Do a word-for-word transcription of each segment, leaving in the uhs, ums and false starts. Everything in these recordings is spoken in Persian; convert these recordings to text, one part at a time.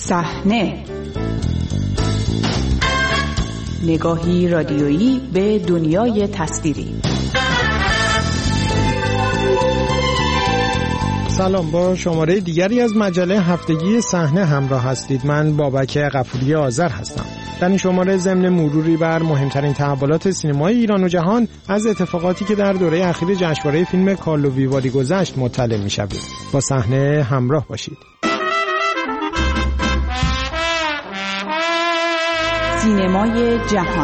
صحنه، نگاهی رادیویی به دنیای تصویری. سلام، با شماره دیگری از مجله هفتگی صحنه همراه هستید. من بابک غفوری آذر هستم. در این شماره ضمن مروری بر مهمترین تحولات سینمای ایران و جهان از اتفاقاتی که در دوره اخیر جشنواره فیلم کارلو ویواری گذشت مطلع می‌شوید. با صحنه همراه باشید. سینمای جهان.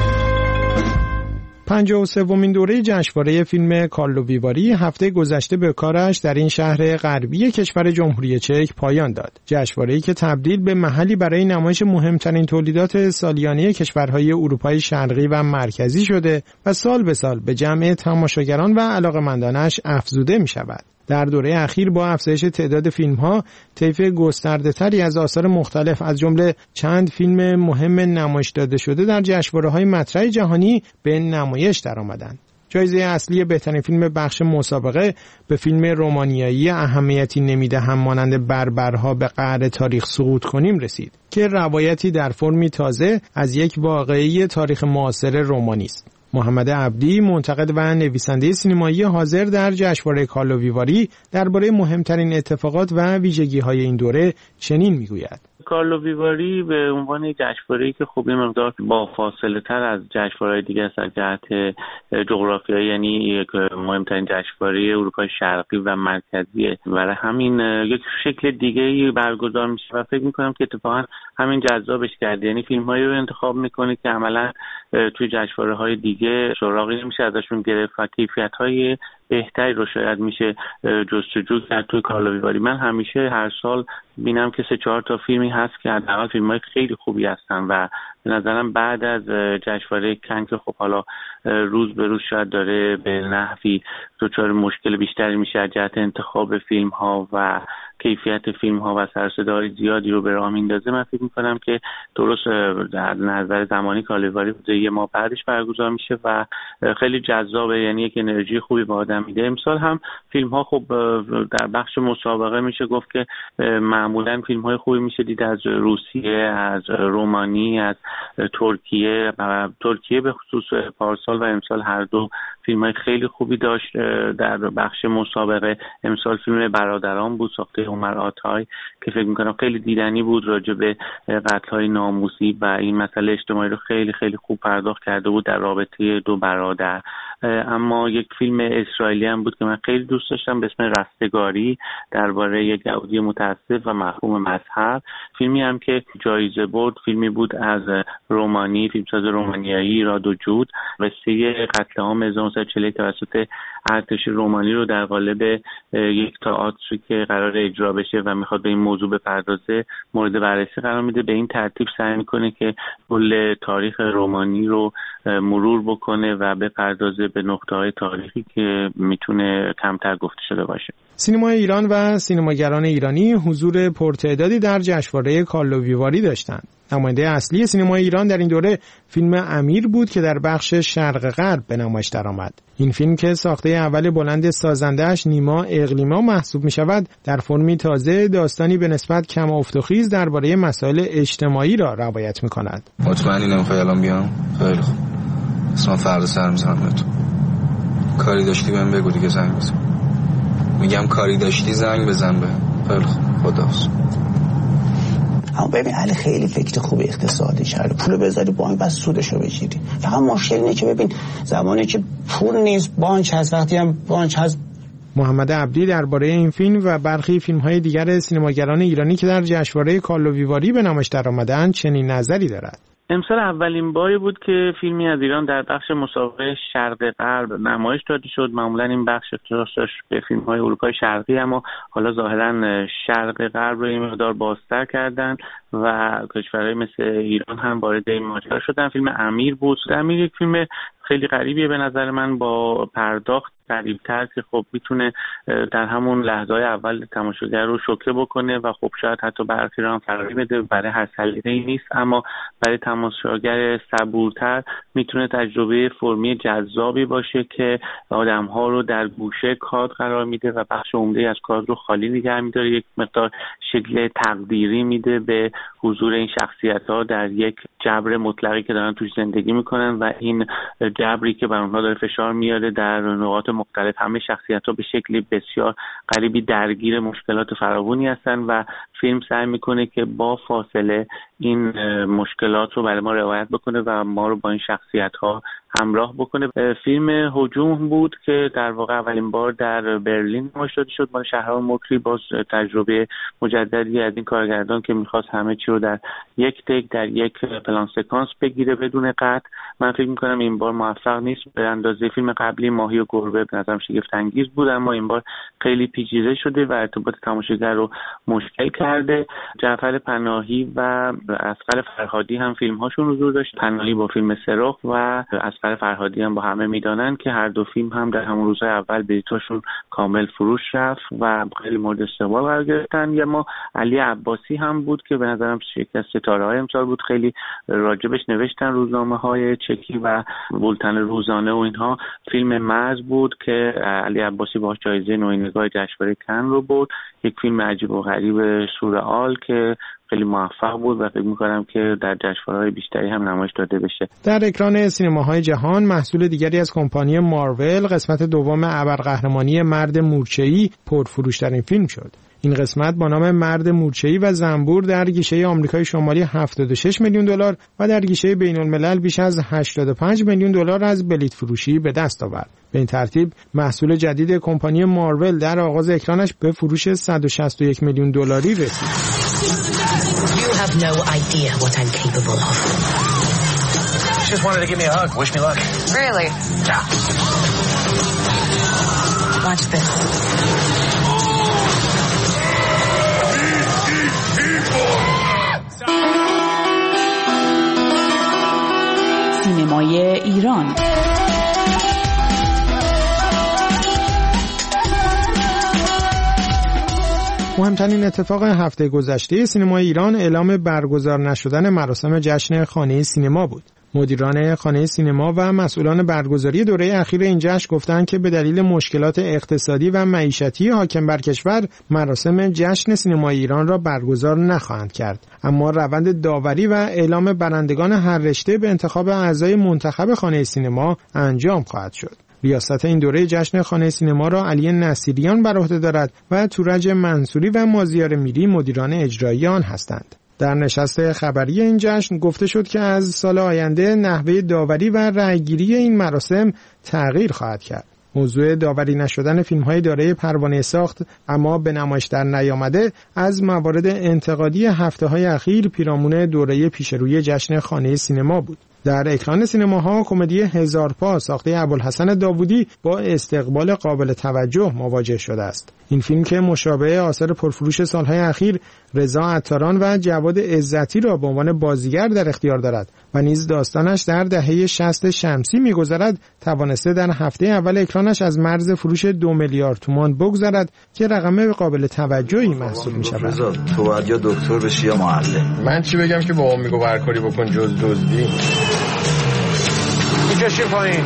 پنجاه و سومین دوره جشنواره فیلم کارلو ویواری هفته گذشته به کارش در این شهر غربی کشور جمهوری چک پایان داد. جشنواره‌ای که تبدیل به محلی برای نمایش مهمترین تولیدات سالیانه کشورهای اروپای شرقی و مرکزی شده و سال به سال به جمع تماشاگران و علاقه‌مندانش افزوده می‌شود. در دوره اخیر با افزایش تعداد فیلم‌ها، طیف گسترده‌تری از آثار مختلف از جمله چند فیلم مهم نمایش داده شده در جشنواره‌های مطرح جهانی به نمایش درآمدند. جایزه اصلی بهترین فیلم بخش مسابقه به فیلم رومانیایی اهمیتی نمیدهم مانند بربرها به قعر تاریخ سقوط کنیم رسید که روایتی در فرمی تازه از یک واقعه تاریخ معاصر رومانی است. محمد عبدی، منتقد و نویسنده سینمایی حاضر در جشنواره کارلو ویواری، درباره مهمترین اتفاقات و ویژگی‌های این دوره چنین میگوید: کارلو ویواری به عنوان جشنواره‌ای که خوب این مقدار با فاصله تر از جشنواره‌های دیگه است از جهت جغرافیایی، یعنی یک مهمترین جشنواره اروپای شرقی و مرکزیه، برای همین یک شکل دیگه‌ای برگزار میشه و فکر می‌کنم که اتفاقا همین جذابش کرده. یعنی فیلم‌هایی رو انتخاب می‌کنه که عملاً توی جشنواره‌های دیگه سراغی نمیشه ازشون گرفت و کیفیت‌های بهتری رو شاید میشه جستجو کرد توی کارلو ویواری. من همیشه هر سال بینم که سه چهار تا فیلمی هست که حداقل فیلم‌های خیلی خوبی هستن و به نظرم بعد از جشنواره کن که خب حالا روز به روز شاید داره به نحوی دچار مشکل بیشتری میشه از جهت انتخاب فیلم‌ها و کیفیت فیلم‌ها و سر و صداهای زیادی رو به راه میندازه، من فکر می‌کنم که درست در نظر زمانی کارلو ویواری یه ماه بعدش برگزار میشه و خیلی جذابه، یعنی یک انرژی خوبی به آدم میده. امسال هم فیلم‌ها خب در بخش مسابقه میشه گفت که معمولاً فیلم‌های خوبی میشه دید از روسیه، از رومانی، از ترکیه و ترکیه به خصوص پارسال و امسال هر دو فیلم‌های خیلی خوبی داشت در بخش مسابقه. امسال فیلم برادران بود ساخته عمر آتای که فکر می‌کنم خیلی دیدنی بود، راجع به قتل‌های ناموسی و این مسئله اجتماعی رو خیلی خیلی خوب پرداخت کرده بود در رابطه دو برادر. اما یک فیلم اسرائیلی هم بود که من خیلی دوست داشتم به اسم رستگاری، درباره یک یهودی متعصب و محکوم مذهب. فیلمی هم که جایزه برد، فیلمی بود از رومانی، فیلمساز رومانیایی رادوجود، قصه قتل عام هزار و نهصد و چهل و یک توسط ارتش رومانی رو در قالب یک تئاتری که قرار اجرا بشه و میخواد به این موضوع بپردازه مورد بررسی قرار میده. به این ترتیب سعی میکنه که کل تاریخ رومانی رو مرور بکنه و بپردازه به نقطه‌های تاریخی که میتونه کمتر گفته شده باشه. سینمای ایران و سینماگران ایرانی حضور پرتعدادی در جشنواره کارلو ویواری داشتند. نماینده اصلی سینمای ایران در این دوره فیلم امیر بود که در بخش شرق غرب به نمایش درآمد. این فیلم که ساخته اول بلند سازنده‌اش نیما اقلیما محسوب می‌شود، در فرمی تازه داستانی به نسبت کم افت و خیز درباره مسائل اجتماعی را روایت می‌کند. مطمئنی نمی‌خوای الان بیام؟ خیلی خوب. اصلا فردا سر می‌زنم بهتون. کاری داشتی بهم بگو دیگه، زنگ بزن. میگم کاری داشتی زنگ بزن به. خیلی خوب. خداحافظ. اما ببین علی خیلی فکر خوب اقتصادی کرده، پول بذاری بانک بس سودشو بگیری. فقط مشکل اینه که ببین زمانی که پول نیست بانک هست، وقتی هم بانک هست. محمد عبدی درباره این فیلم و برخی فیلم‌های دیگر سینماگران ایرانی که در جشنواره کارلو ویواری به نمایش درآمدند چنین نظری دارد: امسال اولین باری بود که فیلمی از ایران در بخش مسابقه شرق غرب نمایش داده شد. معمولا این بخش اختصاص داشت به فیلم‌های اروپای شرقی، اما حالا ظاهراً شرق غرب رو این مقدار بازتر کردن و کشورهای مثل ایران هم وارد این ماجرا شدن. فیلم امیر بود. امیر یک فیلم خیلی غریبیه به نظر من، با پرداخت غریب‌تر که خب میتونه در همون لحظه‌های اول تماشاگر رو شوکه بکنه و خب شاید حتی برخی رو هم فراری بده. برای هر سلیقه‌ای نیست، اما برای تماشاگر صبورتر میتونه تجربه فرمی جذابی باشه که آدم‌ها رو در گوشه کادر قرار میده و بخش عمده از کادر رو خالی نگه می‌داره، یک مقدار شکل تقدیری میده به حضور این شخصیت‌ها در یک جبر مطلقی که دارن توش زندگی میکنن و این جبری که بر اونها داره فشار میاره در نقاط مختلف. همه شخصیت‌ها به شکلی بسیار غریبی درگیر مشکلات فراوانی هستن و فیلم سعی میکنه که با فاصله این مشکلات رو برای ما روایت بکنه و ما رو با این شخصیت‌ها همراه بکنه. فیلم هجوم بود که در واقع اولین بار در برلین نمایش داده شد. مال شهرام مکری، باز تجربه مجددی از این کارگردان که میخواست همه چی رو در یک تک در یک پلان سکانس بگیره بدون قطع. من فکر میکنم این بار موفق نیست به اندازه فیلم قبلی ماهی و گربه، به نظرم شگفت انگیز بود، اما این بار خیلی پیچیده شده و ارتباط تماشاگر رو مشکل کرده. جعفر پناهی و اصغر فرهادی هم فیلم هاشون حضور داشت. پناهی با فیلم سرخ و اصغر فرهادی هم با همه میدانن که هر دو فیلم هم در همون روزهای اول بلیطاشون کامل فروش رفت و خیلی مورد استقبال قرار گرفتن. یا ما علی عباسی هم بود که به نظرم یکی از ستاره‌های امسال بود، خیلی راجبش نوشتن روزنامه‌های چکی و بولتن روزانه و اینها. فیلم مرز بود که علی عباسی باهاش جایزه نوینگاه جشنواره کن رو برد. یک فیلم عجیب و غریب سورئال که خیلی موفق بود و فکر می‌کنم که در جشنواره‌های بیشتری هم نمایش داده بشه. در اکران سینماهای جهان محصول دیگری از کمپانی مارول، قسمت دوم ابرقهرمانی مرد مورچه‌ای پرفروش‌ترین فیلم شد. این قسمت با نام مرد مورچه‌ای و زنبور در گیشه آمریکای شمالی هفتاد و شش میلیون دلار و در گیشه بین‌الملل بیش از هشتاد و پنج میلیون دلار از بلیط فروشی به دست آورد. به این ترتیب محصول جدید کمپانی مارول در آغاز اکرانش به فروش صد و شصت و یک میلیون دلاری رسید. You have no idea what I'm capable of. She just wanted to give me a hug. Wish me luck. Really? Yeah. Watch this. سینمای ایران. مهمترین اتفاق هفته گذشته سینمای ایران اعلام برگزار نشدن مراسم جشن خانه سینما بود. مدیران خانه سینما و مسئولان برگزاری دوره اخیر این جشن گفتند که به دلیل مشکلات اقتصادی و معیشتی حاکم بر کشور مراسم جشن سینمای ایران را برگزار نخواهند کرد. اما روند داوری و اعلام برندگان هر رشته به انتخاب اعضای منتخب خانه سینما انجام خواهد شد. ریاست این دوره جشن خانه سینما را علی نصیریان بر عهده دارد و تورج منصوری و مازیار میری مدیران اجرایی آن هستند. در نشست خبری این جشن گفته شد که از سال آینده نحوه داوری و رأیگیری این مراسم تغییر خواهد کرد. موضوع داوری نشدن فیلم‌های دارای پروانه ساخت اما به نمایش در نیامده از موارد انتقادی هفته‌های اخیر پیرامون دوره پیشروی جشن خانه سینما بود. در اکران سینماها کمدی هزار پا ساخته ابوالحسن داوودی با استقبال قابل توجه مواجه شده است. این فیلم که مشابه آثار پرفروش سالهای اخیر رضا عطاران و جواد عزتی را به عنوان بازیگر در اختیار دارد و نیز داستانش در دهه شصت شمسی می‌گذرد، توانسته در هفته اول اکرانش از مرز فروش دو میلیارد تومان بگذرد که رقم قابل توجهی محسوب می‌شود. تو باید یا دکتر بشی یا معلم. من چی بگم که بابام میگه هر کاری بکن جز دزدی. میکشیم پایین.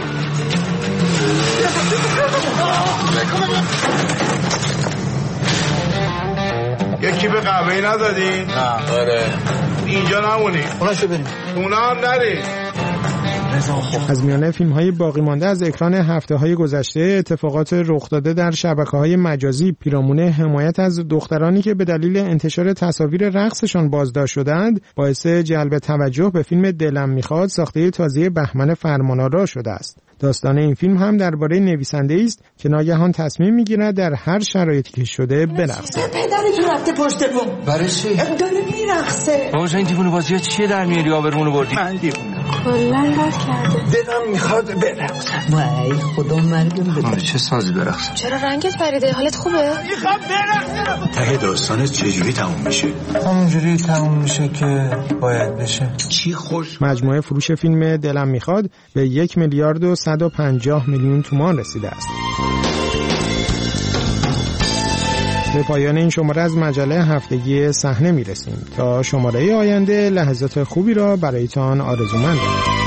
یکی به قهوه‌ای ندادی؟ نه. آره. اینجا نمونی. اوناشو بریم. اونا هم نری. از میانه فیلم‌های باقی مانده از اکران هفته‌های گذشته اتفاقات رخ داده در شبکه‌های مجازی پیرامون حمایت از دخترانی که به دلیل انتشار تصاویر رقصشان بازداشت شدند باعث جلب توجه به فیلم دلم میخواد ساخته تازه بهمن فرمانآرا شده است. داستان این فیلم هم درباره نویسنده‌ای است که ناگهان تصمیم می‌گیرد در هر شرایطی که شده برقصه. پدرتون رفته پشت بوم. برای چی؟ داره میرقصه. بابا این دیوونه بازی‌ها چیه در میاری آبرمونو بردی؟ من دیوونه. کلاً بد کرده. دلم میخواد برقصم. وای خدا مرگم بده. چه سازی برقصم؟ چرا رنگت پریده؟ حالت خوبه؟ میخوام برقصم. ته داستان چجوری تموم میشه؟ همونجوری تموم میشه که باید بشه. چی خوش؟ مجموعه فروش فیلم دلم میخواد به یک میلیارد و صد و پنجاه میلیون تومان رسیده است. به پایان این شماره از مجله هفتگی صحنه میرسیم. تا شماره آینده لحظات خوبی را برایتان آرزومندم.